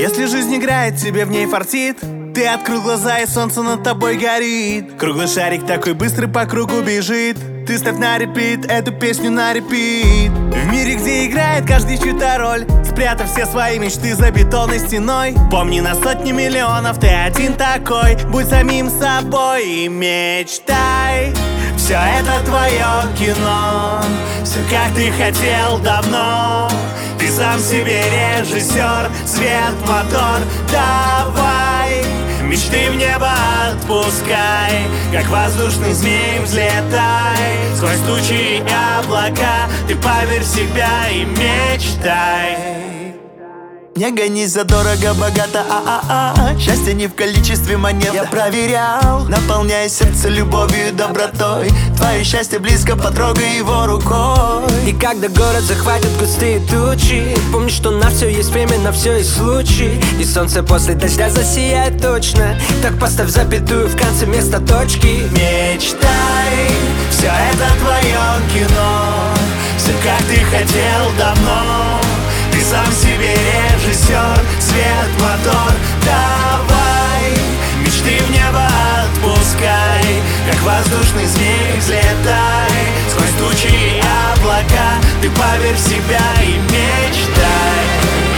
Если жизнь играет, тебе в ней фартит. Ты открыл глаза, и солнце над тобой горит. Круглый шарик такой быстрый по кругу бежит. Ты ставь на репит, эту песню на репит. В мире, где играет каждый чью-то роль, спрятав все свои мечты за бетонной стеной. Помни, на сотни миллионов ты один такой. Будь самим собой и мечтай. Все это твое кино, все как ты хотел давно. Ты сам себе режиссер, свет, мотор, давай. Мечты в небо отпускай, как воздушный змей взлетай. Сквозь тучи и облака ты поверь в себя и мечтай. Не гонись за дорого, богато, счастье не в количестве монет. Я проверял, наполняя сердце любовью и добротой. Твое счастье близко, потрогай его рукой. И когда город захватят густые тучи, помни, что на все есть время, на все есть случай. И солнце после дождя засияет точно. Так поставь запятую в конце места точки. Мечтай, все это твое кино, все как ты хотел давно. Ты сам себе режиссер, свет, мотор, давай. Мечты в небо отпускай, как воздушный змей взлетай. Сквозь тучи и облака ты поверь в себя и мечтай.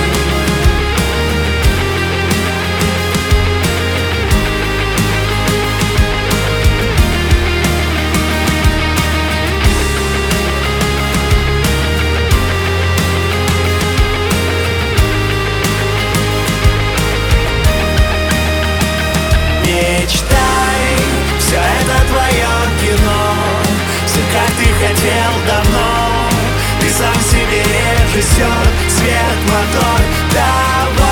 Мечтай, все это твое кино, все как ты хотел давно. Ты сам себе режиссер, свет, мотор, давай.